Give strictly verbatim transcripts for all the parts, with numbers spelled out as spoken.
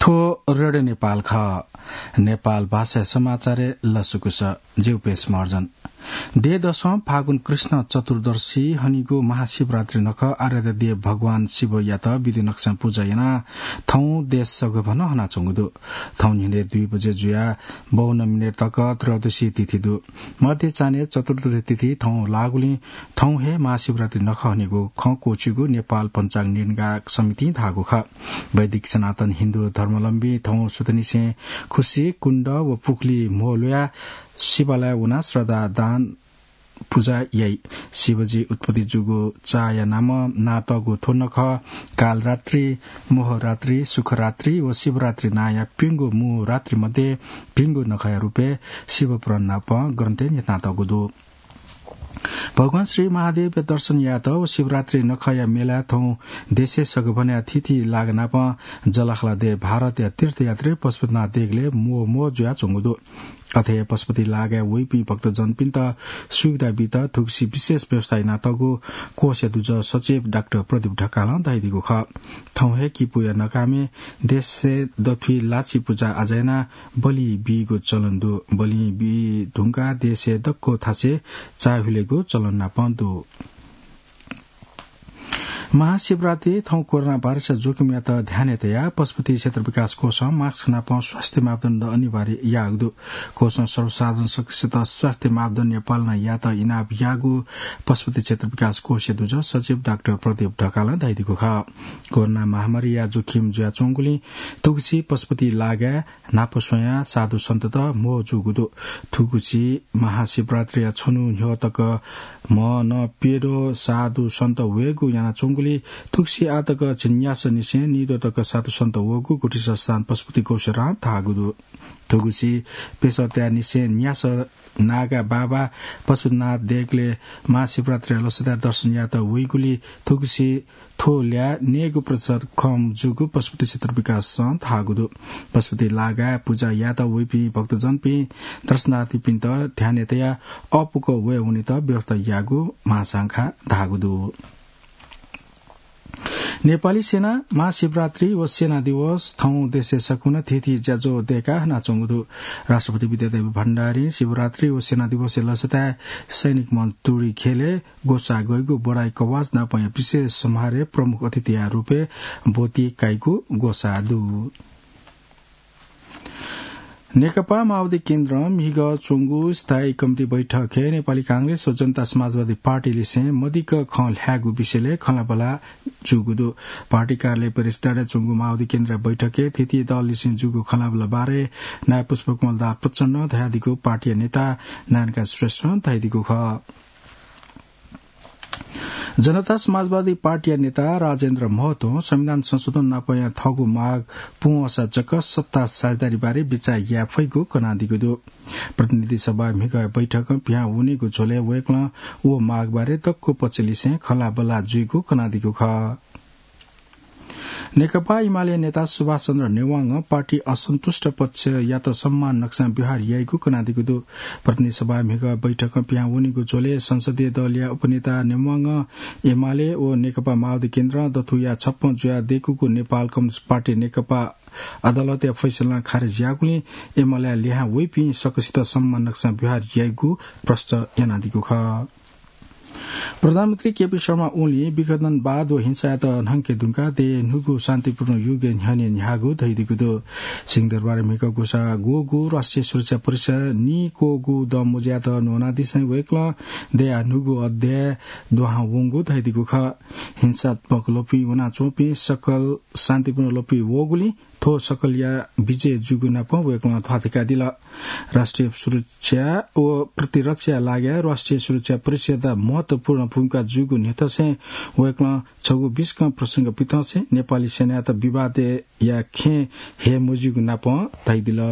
थो रेडियो नेपाल ख नेपाल भाषा समाचार लसुकुस जीवपेश मर्जन दे दशौं फागुन कृष्ण चतुर्दशी हनिगो महाशिवरात्रि नख आराध्य देव भगवान शिव यात विधि नक्सा पूजा याना थौ देश सग भन हना चंगुदु थौ हिने दुई बजे जुया बाउन्न मिनेट तक त्रयोदशी तिथि दु मध्य चाने चतुर्दशी तिथि थौ लागुली थौ हे महाशिवरात्रि नख हनिगो ख कोचुगु नेपाल पंचांग निर्णायक समिति धागु ख वैदिक सनातन हिन्दू धर्मावलम्बी थौ सुतनिसे खुशी कुण्ड व पुखली मोलया शिवालय उना श्रद्धा दान पूजा यही शिवजी उत्पत्ति जुगो चाया नाम नातगो थोनख कालरात्रि मोहरात्रि सुखरात्रि व शिवरात्रि नाया पिंगो मु रात्रि मध्ये पिंगो नखया रूपे शिव पुराण नाप ग्रन्थे नातगो दो भगवान श्री महादेव दर्शन यात शिवरात्रि नखया मेला थौ देशे सगभन्या तिथि लागना प जलखला दे भारत या तीर्थयात्री पशुपतिनाथ देगले मो मो जुया चंगुदो अथे पशुपति लागे वैपी भक्त जनपिन्त सुविधा बित थुक्सी विशेष व्यवस्था नातगो कोश दुज सचिव डाक्टर प्रदीप ढकाल दाइदिगो ख थौ हे कि पुया नकामे देशे दथुई लाची पूजा आजैना बलि बिगो चलन दु बलि बि ढुंगा देशे दक्को थासे चाहुलेगो चलन ना पन्दु महाशिवरात्रि थौ कोरोना भाइरस जोखिम यात ध्यानतया पशुपति क्षेत्र विकास कोष मास्क नाप स्वास्थ्य मापदण्ड अनिवार्य यागदु कोष सर्वसाधारण सक्षित स्वास्थ्य मापदण्ड पालना यात इनाप यागु पशुपति क्षेत्र विकास कोष दुज सचिव डाक्टर प्रदीप ढकाल दाइदिगो ख कोरोना महामारी या जोखिम जुया चोंगुली तुगसी पशुपति लागा नाप सोया साधु सन्त त मो जुगुदु थुगुसी महाशिवरात्रि छनु ह्योतक म न पेरो साधु सन्त वेगु याना चोंगु तुक्सी आतक छिन्यास निसे निदोतक साधु सन्त वगु गुठी स्थान पशुपति कोशरा थागुदु तुगुसी पेशत्या निसे न्यास नागा बाबा पशुनाथ देगले महाशिवरात्रि लसदा दर्शन यात वैगुली तुगुसी थोल्या नेगु प्रतिशत खम जुगु पशुपति क्षेत्र विकास थागुदु पशुपति लागा पूजा यात वैपी भक्तजन पि दर्शनार्थी पिन्त ध्यानतया अपुको वे हुने त व्यवस्था यागु महासंख्या धागुदु नेपाली सेना महाशिवरात्रि व सेना दिवस थौ देशे सकुन थिथि ज्याजो देका नाचंगुदु राष्ट्रपति विद्यादेवी भण्डारी शिवरात्रि व सेना दिवस लसता सैनिक मन टुरी खेले गोसा गइगु बडाई कवाज नापय विशेष समारोह प्रमुख अतिथि रूपे बोती काइगु गोसा दु नेकपा माओवादी केन्द्र मिग चोंगु स्थायी कमिटी बैठक हे नेपाली कांग्रेस र जनता समाजवादी पार्टीले से मदिक खल ह्यागु विषयले खलाबला जुगुदु पार्टी कार्यालय परिसर चोंगु माओवादी केन्द्र बैठके तिथि दल लिसिन जुगु खलाबला बारे नाय पुष्पकमल दास प्रचण्ड धयादिको पार्टी नेता नारायण श्रेष्ठ धयादिको ख जनता समाजवादी पार्टी नेता राजेन्द्र महतो संविधान संशोधन नपया थगु माग पुसा जक सत्ता साझेदारी बारे विचार याफैगु कनादिगु दु प्रतिनिधि सभा मिग बैठक प्या हुनेगु झोले वेक्ल ओ माग बारे तक्को पचलिसे खला बला जुइगु कनादिगु ख नेकपा एमाले नेता सुभाष चन्द्र नेवाङ पार्टी असन्तुष्ट पक्ष या त सम्मान नक्सा बिहार याइगु कनादिगु दु प्रतिनिधि सभा मिग बैठक प्या हुनेगु झोले संसदीय दलीय उपनेता नेवाङ एमाले ओ नेकपा माओवादी केन्द्र दथुया छप्पन जुया देखुको नेपाल कम्युनिस्ट पार्टी नेकपा अदालत या फैसला खारेज यागुले एमाले ल्याहा वैपी सकसित सम्मान नक्सा बिहार याइगु प्रश्न यानादिगु ख प्रधानमन्त्री केपी शर्मा ओली विघटनवाद व हिंसायत नहंके दुंका दे नुगु शान्तिपूर्ण युग न्याने न्यागु धैदिगु दो सिंहदरबार मिक गोसा गोगु राष्ट्रिय सुरक्षा परिषद नि कोगु द मुज्यात नोना दिसै वेक्ल दे नुगु अध्याय दोहा वंगु धैदिगु ख हिंसात्मक लोपी वना चोपी सकल शान्तिपूर्ण लोपी वगुली थो सकल या विजय जुगुना प वेक्ल थाथिका दिला राष्ट्रिय सुरक्षा व प्रतिरक्षा लाग्या राष्ट्रिय सुरक्षा परिषद महत्वपूर्ण भूमिका जुगु नेतसे वेक्ल छगु बीस का प्रसंग पितासे नेपाली सेना त विवाद या खे हे मुजुगु ना प ताइदिला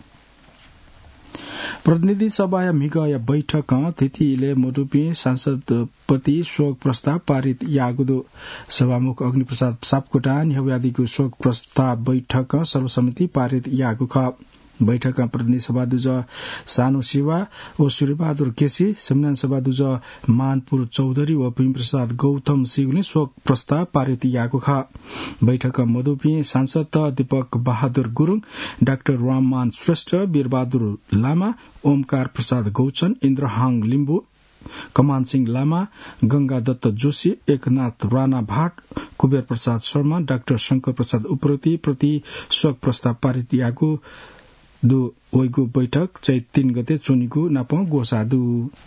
प्रतिनिधि सभा मिग या बैठक तिथिले मोटुपी सांसदपति शोक प्रस्ताव पारित यागुदो सभामुख अग्निप्रसाद सापकोटा न्यायाधिको शोक प्रस्ताव बैठक सर्वसम्मति पारित यागु ख बैठकमा प्रतिनिधि सभा दुज सानो सेवा ओ सूर्यबहादुर केसी, संविधान सभा दुज मानपुर चौधरी व प्रेम प्रसाद गौतम सिंहले शोक प्रस्ताव पारित याको खा। बैठकमा मधुपी सांसद दीपक बहादुर गुरूङ, डाक्टर राममान श्रेष्ठ, वीरबहादुर लामा, ओमकार प्रसाद गौचन, इन्द्रहाङ लिम्बू, कमान सिंह लामा, गंगा दत्त जोशी, एकनाथ राणा भाट, कुबेर प्रसाद शर्मा, डाक्टर शंकर प्रसाद उप्रेती प्रति शोक प्रस्ताव पारित याको दु ओइगु बैठक चैत तीन गते चुनिगु नाप गोसादु।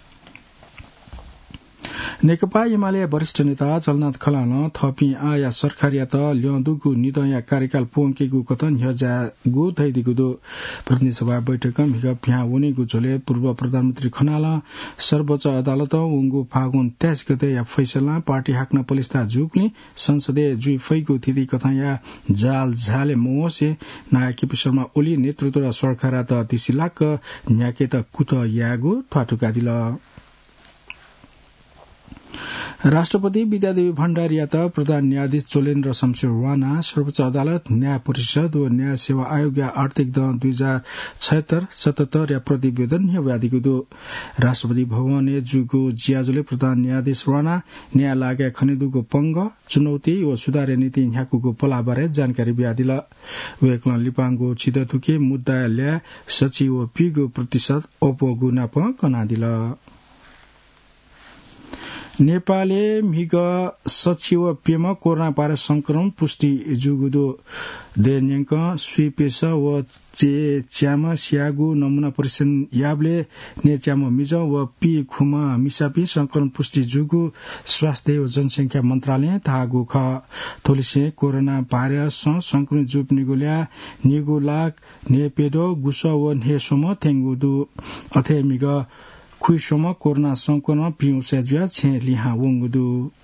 नेकपा एमाले वरिष्ठ नेता चलनाथ खलान थपी आया सरकारिया त ल्याउँदुगु निदया कार्यकाल पोंकेगु कथन हजागु थैदिगु दो प्रतिनिधि सभा बैठक मिग भ्या उनीगु झोले पूर्व प्रधानमन्त्री खनाला सर्वोच्च अदालत उंगु फागुन तेइस गते या फैसला पार्टी हाक्न पलिस्ता जुगले संसदीय जुई फैगु थिति कथा या जाल झाले मोसे नायक केपी शर्मा ओली नेतृत्व सरकार त तिसिलाक न्याके त कुत यागु ठ्वाटुका दिल। राष्ट्रपति विद्यादेवी भण्डारी त प्रधान न्यायाधीश चोलेन्द्र शमशेर राणा, सर्वोच्च अदालत, न्याय परिषद व न्याय सेवा आयोग या आर्थिक द दुई हजार छयत्तर सतहत्तर या प्रतिवेदन व्याधिको दो राष्ट्रपति भवन जुगो जियाजुले प्रधान न्यायाधीश राणा न्याय लागे खनिदुगो पंग चुनौती व सुधार नीति ह्याकुगो पलाबारे जानकारी ब्यादिल। वेक्ल लिपाङगो छिदथुके मुद्दा ल्या सचिव पिगो प्रतिशत ओपोगु नाप कनादिल। नेपालले मिग सचिव पेम कोरोना भाइरस संक्रमण पुष्टि जुगुदो देन्यंक स्वीपेस व चे च्याम स्यागु नमूना परीक्षण याबले ने च्याम मिज व पी खुमा मिसापी संक्रमण पुष्टि जुगु स्वास्थ्य व जनसंख्या मन्त्रालय थागु ख थोलिसे कोरोना भाइरस संक्रमित जुप निगुल्या निगुलाक नेपेडो गुस व नेसोम थेंगुदु अथे मिग खुइसोम कोरोना संक्रमण पिउसे जुया छे लिहा वंगुदु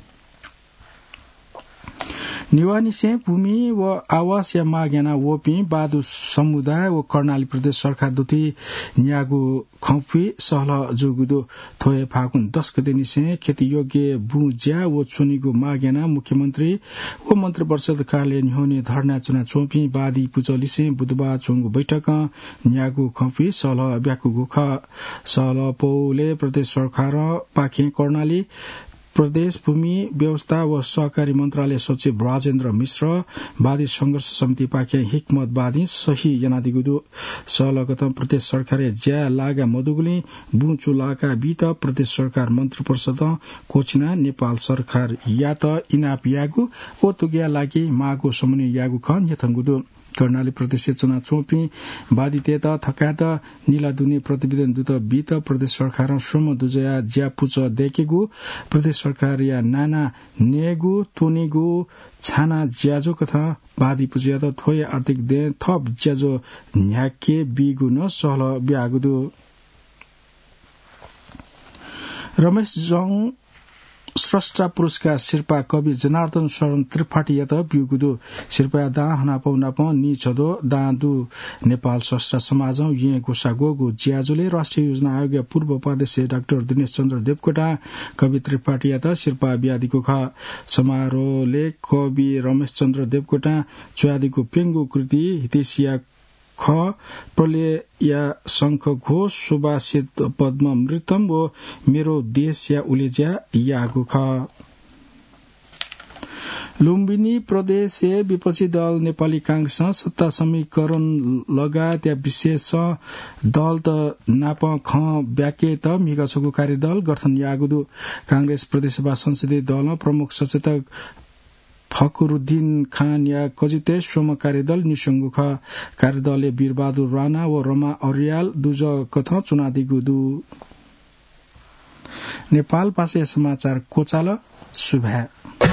निवानी से भूमि व आवास या मागेना वोपी बादु समुदाय व कर्णाली प्रदेश सरकार दुती न्यागु खौफी सहल जुगुदो थोए फागुन दस गते निसे खेती योग्य भू ज्या व चुनिगु मागेना मुख्यमन्त्री व मन्त्री परिषद कार्यालय निहोने धरना चुना चोपी बादी पुजलिसे बुधबार चोंगु बैठक न्यागु खौफी सहल ब्याकुगु ख सहल पौले प्रदेश सरकार पाखे कर्णाली प्रदेश भूमि व्यवस्था व सहकारी मन्त्रालय सचिव राजेन्द्र मिश्र वादी संघर्ष समिति पाखे हिक्मत वादी सही जनादिगुदु सहलगत प्रदेश सरकार ज्या लागा मधुगुली बुचु लाका बीत प्रदेश सरकार मन्त्री परिषद कोचिना नेपाल सरकार या त इनाप यागु ओ तुग्या लागि मागो समन्वय यागु खन यथंगुदु कर्णाली प्रदेश चुना चोपी बाधित थकात नीलादुनी प्रतिवेदन दूत बीत प्रदेश सरकार सोम दुजया ज्यापुच देकेगु प्रदेश सरकार या नाना नेगु तुनिगु छाना ज्याजो कथा बाधी पुजिया त थोय आर्थिक दे थप ज्याजो न्याके बिगु न सहल ब्यागुदु रमेश जङ स्रष्टा पुरस्कार शेर्पा कवि जनार्दन शरण त्रिपाठी यत बिउगुदु शेर्पा दा हनापौ नाप नि छदो दादु नेपाल स्रष्टा समाज ये गोसागोगु ज्याजुले राष्ट्रिय योजना आयोग पूर्व उपाध्यक्ष डाक्टर दिनेश चन्द्र देवकोटा कवि त्रिपाठी यत शेर्पा ब्यादिको ख समारोहले कवि रमेश चन्द्र देवकोटा च्वादिको पेंगु कृति हितेशिया ख प्रलय या शंख घोष सुभाषित पद्म मृतम व मेरो देश या उलेज्या यागु ख लुम्बिनी प्रदेश विपक्षी दल नेपाली कांग्रेस सत्ता समीकरण लगायत या विशेष दल त नाप ख ब्याके त मिगछको कार्यदल गठन यागुदु कांग्रेस प्रदेशसभा संसदीय दल प्रमुख सचेतक फखरुद्दीन खान या कजिते सोम कार्यदल निसंगु ख कार्यदलले वीरबहादुर राणा व रमा अर्याल दुज कथ चुनादिगुदु नेपाल भाषा समाचार कोचाल सुभा।